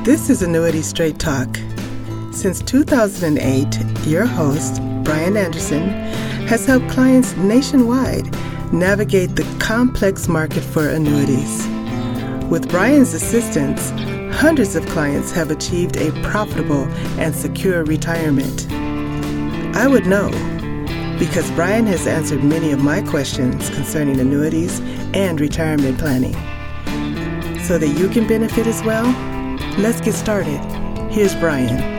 This is Annuity Straight Talk. Since 2008, your host, Brian Anderson, has helped clients nationwide navigate the complex market for annuities. With Brian's assistance, hundreds of clients have achieved a profitable and secure retirement. I would know, because Brian has answered many of my questions concerning annuities and retirement planning. So that you can benefit as well, let's get started. Here's Brian.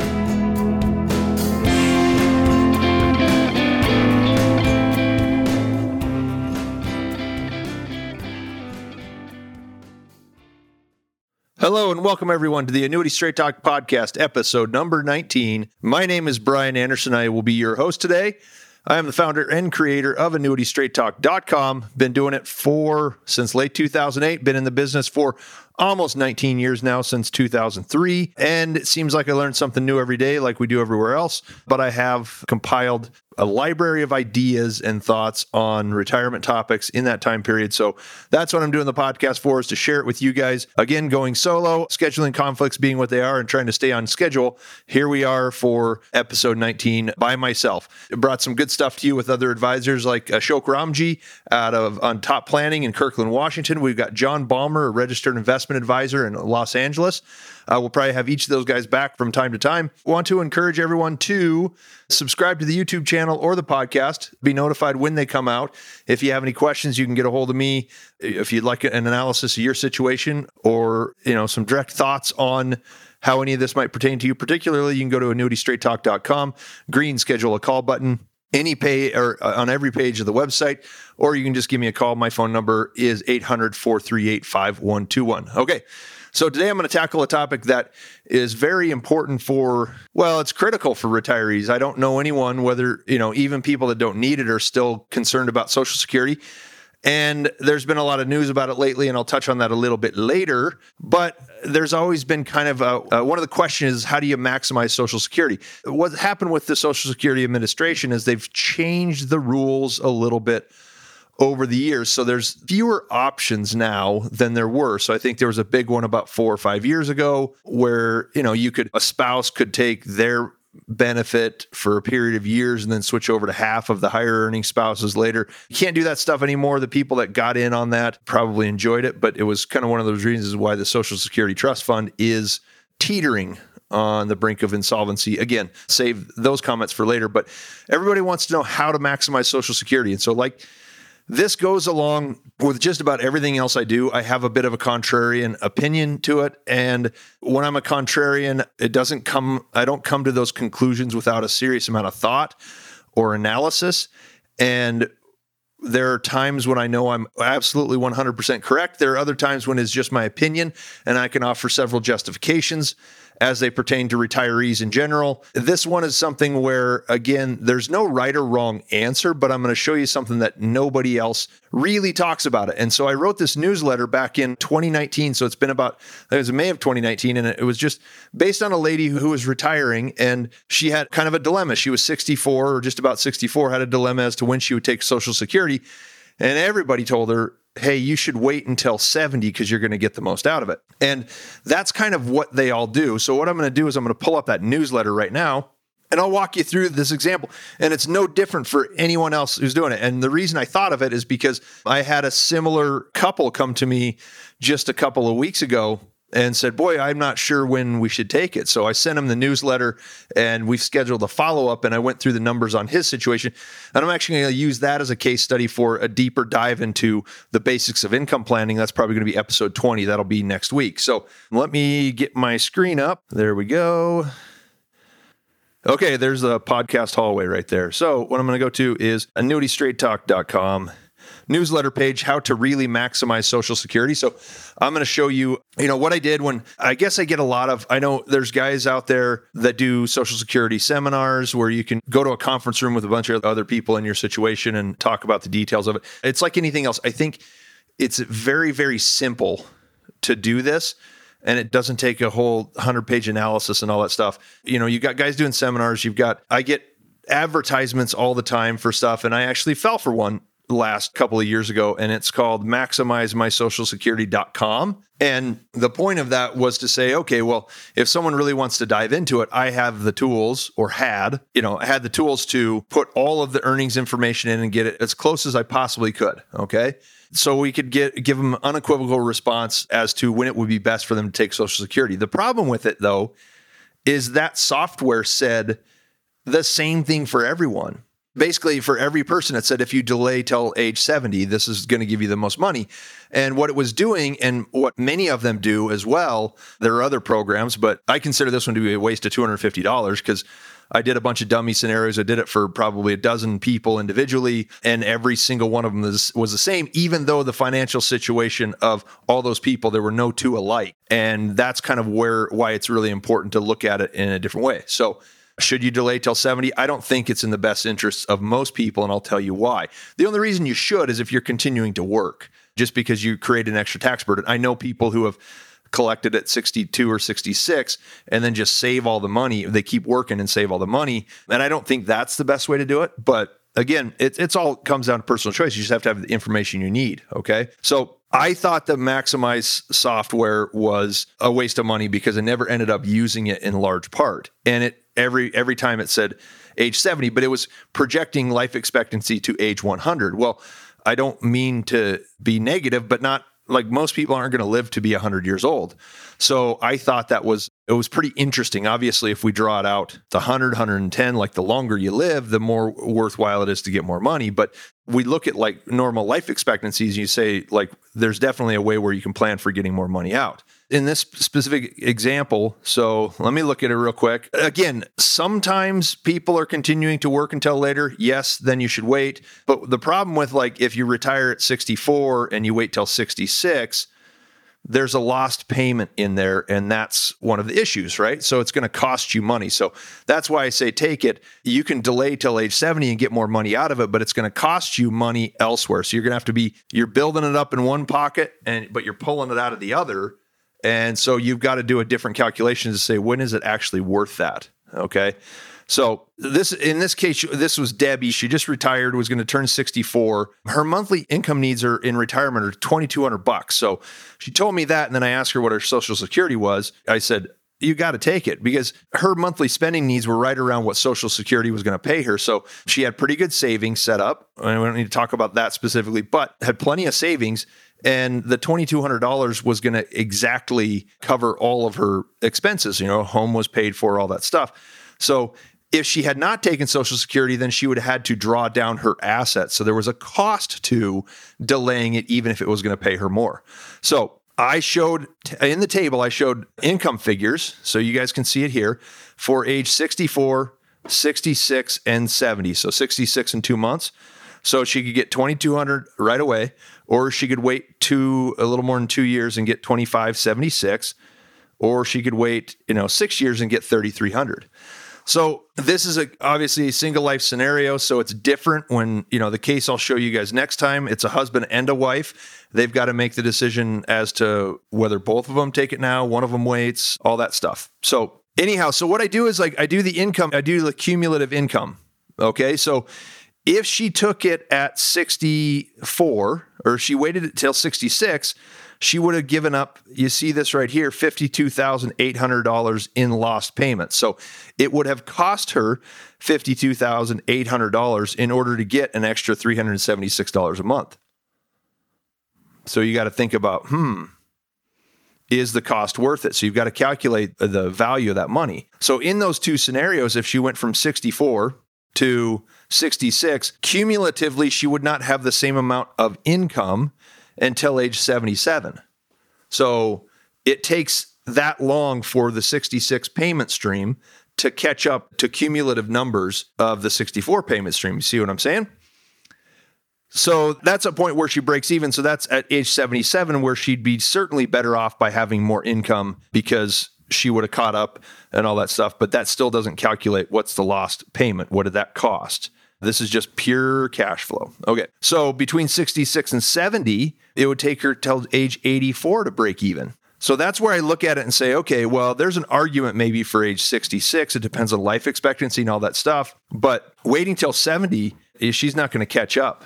Hello and welcome everyone to the Annuity Straight Talk podcast, episode number 19. My name is Brian Anderson. I will be your host today. I am the founder and creator of AnnuityStraightTalk.com. Been doing it since late 2008. Been in the business for almost 19 years now, since 2003. And it seems like I learn something new every day like we do everywhere else. But I have compiled a library of ideas and thoughts on retirement topics in that time period. So that's what I'm doing the podcast for, is to share it with you guys. Again, going solo, scheduling conflicts being what they are, and trying to stay on schedule. Here we are for episode 19 by myself. I brought some good stuff to you with other advisors like Ashok Ramji on Top Planning in Kirkland, Washington. We've got John Balmer, a registered investment advisor in Los Angeles. We'll probably have each of those guys back from time to time. Want to encourage everyone to subscribe to the YouTube channel or the podcast. Be notified when they come out. If you have any questions, you can get a hold of me. If you'd like an analysis of your situation or some direct thoughts on how any of this might pertain to you, particularly, you can go to AnnuityStraightTalk.com. Green, schedule a call button. Any pay or on every page of the website, or you can just give me a call. My phone number is 800-438-5121. Okay. So today I'm going to tackle a topic that is very important it's critical for retirees. I don't know anyone, whether, even people that don't need it are still concerned about Social Security. And there's been a lot of news about it lately, and I'll touch on that a little bit later. But there's always been kind of one of the questions is, how do you maximize Social Security? What happened with the Social Security Administration is they've changed the rules a little bit over the years. So there's fewer options now than there were. So I think there was a big one about 4 or 5 years ago where, a spouse could take their benefit for a period of years and then switch over to half of the higher earning spouses later. You can't do that stuff anymore. The people that got in on that probably enjoyed it, but it was kind of one of those reasons why the Social Security Trust Fund is teetering on the brink of insolvency. Again, save those comments for later, but everybody wants to know how to maximize Social Security. And so this goes along with just about everything else I do. I have a bit of a contrarian opinion to it. And when I'm a contrarian, I don't come to those conclusions without a serious amount of thought or analysis. And there are times when I know I'm absolutely 100% correct. There are other times when it's just my opinion, and I can offer several justifications as they pertain to retirees in general. This one is something where, again, there's no right or wrong answer, but I'm going to show you something that nobody else really talks about it. And so I wrote this newsletter back in 2019. So it was May of 2019. And it was just based on a lady who was retiring, and she had kind of a dilemma. She was 64 or just about 64, had a dilemma as to when she would take Social Security. And everybody told her, hey, you should wait until 70 because you're going to get the most out of it. And that's kind of what they all do. So what I'm going to do is I'm going to pull up that newsletter right now, and I'll walk you through this example. And it's no different for anyone else who's doing it. And the reason I thought of it is because I had a similar couple come to me just a couple of weeks ago and said, boy, I'm not sure when we should take it. So I sent him the newsletter, and we've scheduled a follow-up, and I went through the numbers on his situation. And I'm actually going to use that as a case study for a deeper dive into the basics of income planning. That's probably going to be episode 20. That'll be next week. So let me get my screen up. There we go. Okay, there's the podcast hallway right there. So what I'm going to go to is AnnuityStraightTalk.com. Newsletter page, how to really maximize Social Security. So I'm going to show you, what I did when I know there's guys out there that do Social Security seminars where you can go to a conference room with a bunch of other people in your situation and talk about the details of it. It's like anything else. I think it's very, very simple to do this. And it doesn't take a whole 100-page analysis and all that stuff. You got guys doing seminars. I get advertisements all the time for stuff. And I actually fell for one last couple of years ago, and it's called MaximizeMySocialSecurity.com. And the point of that was to say, okay, well, if someone really wants to dive into it, I have the tools, or had the tools to put all of the earnings information in and get it as close as I possibly could. Okay. So we could give them an unequivocal response as to when it would be best for them to take Social Security. The problem with it, though, is that software said the same thing for everyone. Basically, for every person, it said, if you delay till age 70, this is going to give you the most money. And what it was doing, and what many of them do as well, there are other programs, but I consider this one to be a waste of $250 because I did a bunch of dummy scenarios. I did it for probably a dozen people individually, and every single one of them was the same, even though the financial situation of all those people, there were no two alike. And that's kind of why it's really important to look at it in a different way. So should you delay till 70? I don't think it's in the best interests of most people, and I'll tell you why. The only reason you should is if you're continuing to work, just because you create an extra tax burden. I know people who have collected at 62 or 66 and then just save all the money. They keep working and save all the money. And I don't think that's the best way to do it. But again, it's all comes down to personal choice. You just have to have the information you need. Okay. So I thought the Maximize software was a waste of money because I never ended up using it in large part. And every time it said age 70, but it was projecting life expectancy to age 100. Well, I don't mean to be negative, but not like most people aren't going to live to be 100 years old. So I thought it was pretty interesting. Obviously, if we draw it out, the 100, 110, like the longer you live, the more worthwhile it is to get more money. But we look at like normal life expectancies, you say like, there's definitely a way where you can plan for getting more money out. In this specific example, so let me look at it real quick. Again, sometimes people are continuing to work until later. Yes, then you should wait. But the problem with like if you retire at 64 and you wait till 66, there's a lost payment in there, and that's one of the issues, right? So it's going to cost you money. So that's why I say take it. You can delay till age 70 and get more money out of it, but it's going to cost you money elsewhere. So you're going to have to you're building it up in one pocket, but you're pulling it out of the other. And so you've got to do a different calculation to say, when is it actually worth that? Okay. So in this case, this was Debbie. She just retired, was going to turn 64. Her monthly income needs in retirement are $2,200. So she told me that. And then I asked her what her Social Security was. I said, you got to take it, because her monthly spending needs were right around what Social Security was going to pay her. So she had pretty good savings set up. And we don't need to talk about that specifically, but had plenty of savings. And the $2,200 was going to exactly cover all of her expenses. Home was paid for, all that stuff. So if she had not taken Social Security, then she would have had to draw down her assets. So there was a cost to delaying it, even if it was going to pay her more. So I showed in the table, I showed income figures. So you guys can see it here for age 64, 66, and 70. So 66 in 2 months. So she could get $2,200 right away, or she could wait a little more than 2 years and get $2,576, or she could wait 6 years and get $3,300. So this is obviously a single life scenario. So it's different when, the case I'll show you guys next time, it's a husband and a wife. They've got to make the decision as to whether both of them take it now, one of them waits, all that stuff. So anyhow, so what I do is I do the income, I do the cumulative income. Okay. So if she took it at 64, or she waited until 66, she would have given up, you see this right here, $52,800 in lost payments. So it would have cost her $52,800 in order to get an extra $376 a month. So you got to think about, is the cost worth it? So you've got to calculate the value of that money. So in those two scenarios, if she went from 64 to 66, cumulatively, she would not have the same amount of income until age 77. So it takes that long for the 66 payment stream to catch up to cumulative numbers of the 64 payment stream. You see what I'm saying? So that's a point where she breaks even. So that's at age 77, where she'd be certainly better off by having more income, because she would have caught up and all that stuff. But that still doesn't calculate what's the lost payment. What did that cost? This is just pure cash flow. Okay. So between 66 and 70, it would take her till age 84 to break even. So that's where I look at it and say, okay, well, there's an argument maybe for age 66. It depends on life expectancy and all that stuff. But waiting till 70, she's not going to catch up.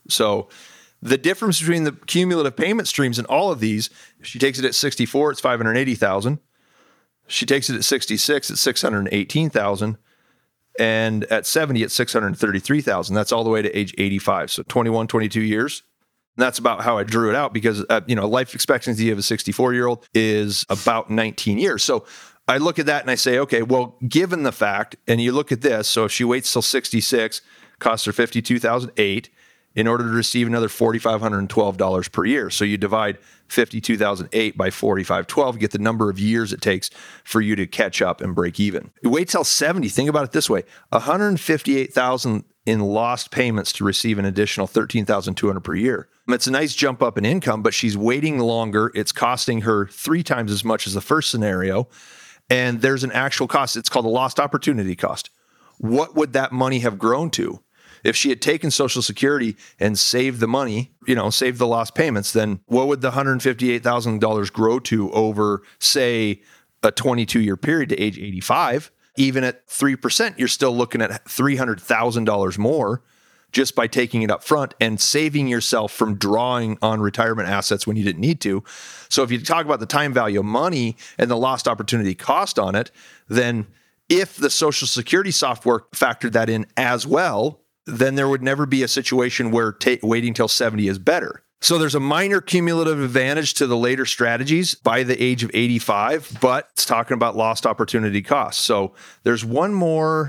So the difference between the cumulative payment streams in all of these, if she takes it at 64, it's $580,000. She takes it at 66, it's $618,000. And at 70, it's $633,000. That's all the way to age 85. So 21, 22 years. And that's about how I drew it out because, life expectancy of a 64-year-old is about 19 years. So I look at that and I say, okay, well, given the fact, and you look at this, so if she waits till 66, costs her $52,008 in order to receive another $4,512 per year. So you divide $52,008 by 4,512, get the number of years it takes for you to catch up and break even. You wait till 70. Think about it this way: $158,000 in lost payments to receive an additional $13,200 per year. It's a nice jump up in income, but she's waiting longer. It's costing her 3 times as much as the first scenario. And there's an actual cost. It's called a lost opportunity cost. What would that money have grown to? If she had taken Social Security and saved the money, saved the lost payments, then what would the $158,000 grow to over, say, a 22-year period to age 85? Even at 3%, you're still looking at $300,000 more just by taking it up front and saving yourself from drawing on retirement assets when you didn't need to. So if you talk about the time value of money and the lost opportunity cost on it, then if the Social Security software factored that in as well, then there would never be a situation where waiting till 70 is better. So there's a minor cumulative advantage to the later strategies by the age of 85, but it's talking about lost opportunity costs. So there's one more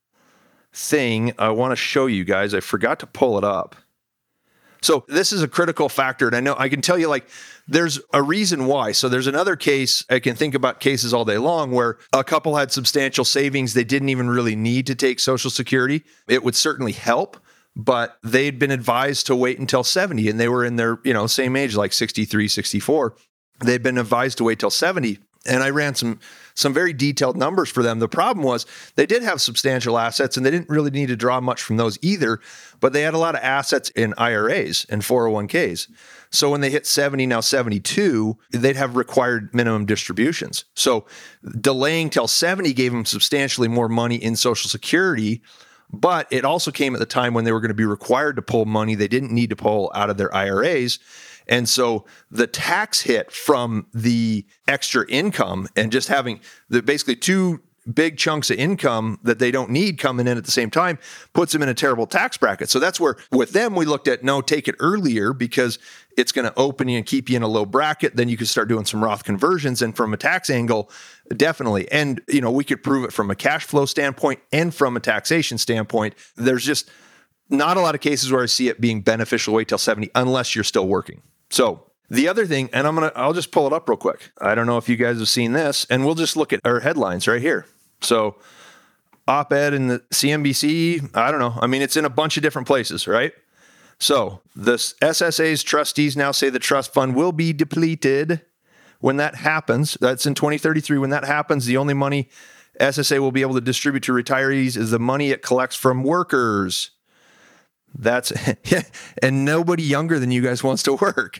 thing I want to show you guys. I forgot to pull it up. So this is a critical factor. And I know I can tell you, there's a reason why. So there's another case, I can think about cases all day long where a couple had substantial savings. They didn't even really need to take Social Security. It would certainly help, but they'd been advised to wait until 70 and they were in their, same age, like 63, 64. They'd been advised to wait till 70. And I ran some very detailed numbers for them. The problem was they did have substantial assets and they didn't really need to draw much from those either, but they had a lot of assets in IRAs and 401ks. So when they hit 70, now 72, they'd have required minimum distributions. So delaying till 70 gave them substantially more money in Social Security, but it also came at the time when they were going to be required to pull money they didn't need to pull out of their IRAs. And so the tax hit from the extra income and just having basically 2 big chunks of income that they don't need coming in at the same time puts them in a terrible tax bracket. So that's where with them, we looked at, no, take it earlier because it's going to open you and keep you in a low bracket. Then you can start doing some Roth conversions. And from a tax angle, definitely. And, we could prove it from a cash flow standpoint and from a taxation standpoint. There's just not a lot of cases where I see it being beneficial to wait till 70 unless you're still working. So the other thing, and I'll just pull it up real quick. I don't know if you guys have seen this, and we'll just look at our headlines right here. So op-ed in the CNBC, I don't know. It's in a bunch of different places, right? So the SSA's trustees now say the trust fund will be depleted when that happens. That's in 2033. When that happens, the only money SSA will be able to distribute to retirees is the money it collects from workers. That's and nobody younger than you guys wants to work.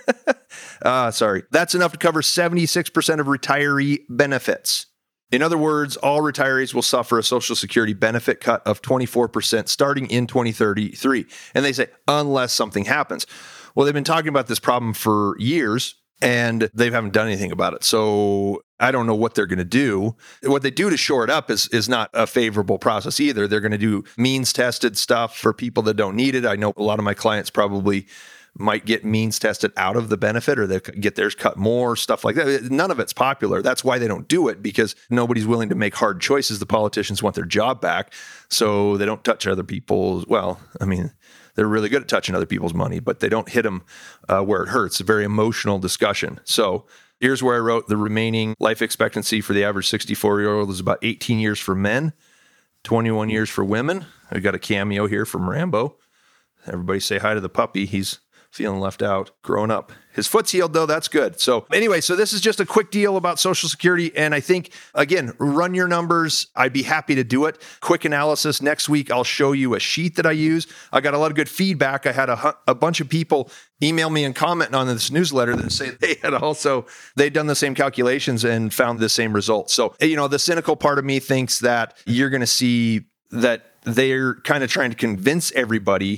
Sorry. That's enough to cover 76% of retiree benefits. In other words, all retirees will suffer a Social Security benefit cut of 24% starting in 2033. And they say, unless something happens. Well, they've been talking about this problem for years and they haven't done anything about it. So I don't know what they're going to do. What they do to shore it up is not a favorable process either. They're going to do means tested stuff for people that don't need it. I know a lot of my clients probably might get means tested out of the benefit or they get theirs cut more, stuff like that. None of it's popular. That's why they don't do it, because nobody's willing to make hard choices. The politicians want their job back, so they don't touch other people's, they're really good at touching other people's money, but they don't hit them where it hurts. It's a very emotional discussion. So here's where I wrote the remaining life expectancy for the average 64-year-old is about 18 years for men, 21 years for women. I got a cameo here from Rambo. Everybody say hi to the puppy. He's feeling left out, growing up. His foot's healed, though. That's good. So anyway, so this is just a quick deal about Social Security. And I think, again, run your numbers. I'd be happy to do it. Quick analysis. Next week, I'll show you a sheet that I use. I got a lot of good feedback. I had a bunch of people email me and comment on this newsletter that say they'd done the same calculations and found the same results. So, the cynical part of me thinks that you're going to see that they're kind of trying to convince everybody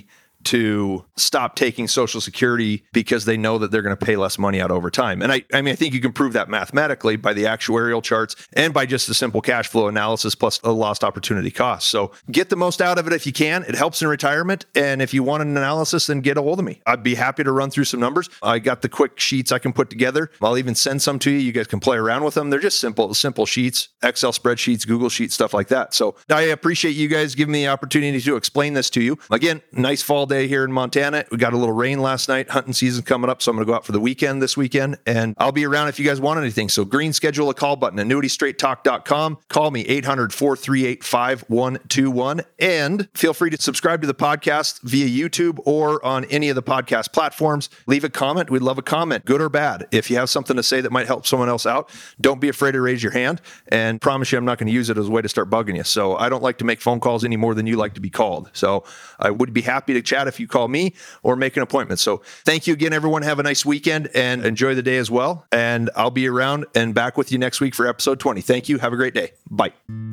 to stop taking Social Security because they know that they're going to pay less money out over time. And I think you can prove that mathematically by the actuarial charts and by just the simple cash flow analysis plus a lost opportunity cost. So get the most out of it if you can. It helps in retirement. And if you want an analysis, then get a hold of me. I'd be happy to run through some numbers. I got the quick sheets I can put together. I'll even send some to you. You guys can play around with them. They're just simple sheets, Excel spreadsheets, Google Sheets, stuff like that. So I appreciate you guys giving me the opportunity to explain this to you. Again, nice fall day here in Montana. We got a little rain last night. Hunting season coming up. So I'm going to go out for the weekend this weekend. And I'll be around if you guys want anything. So green schedule a call button, annuitystraighttalk.com. Call me 800-438-5121. And feel free to subscribe to the podcast via YouTube or on any of the podcast platforms. Leave a comment. We'd love a comment, good or bad. If you have something to say that might help someone else out, don't be afraid to raise your hand, and promise you I'm not going to use it as a way to start bugging you. So I don't like to make phone calls any more than you like to be called. So I would be happy to chat if you call me or make an appointment. So thank you again, everyone. Have a nice weekend and enjoy the day as well. And I'll be around and back with you next week for episode 20. Thank you. Have a great day. Bye.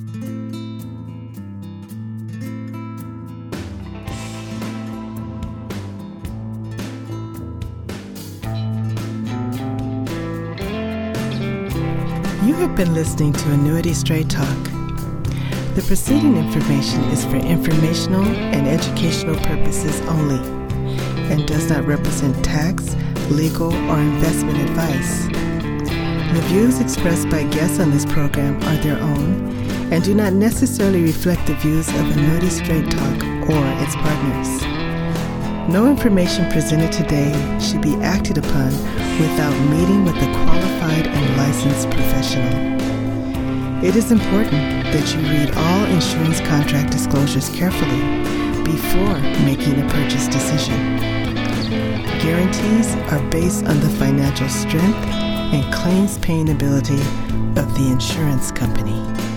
You have been listening to Annuity Straight Talk. The preceding information is for informational and educational purposes only and does not represent tax, legal, or investment advice. The views expressed by guests on this program are their own and do not necessarily reflect the views of Annuity Straight Talk or its partners. No information presented today should be acted upon without meeting with a qualified and licensed professional. It is important that you read all insurance contract disclosures carefully before making a purchase decision. Guarantees are based on the financial strength and claims paying ability of the insurance company.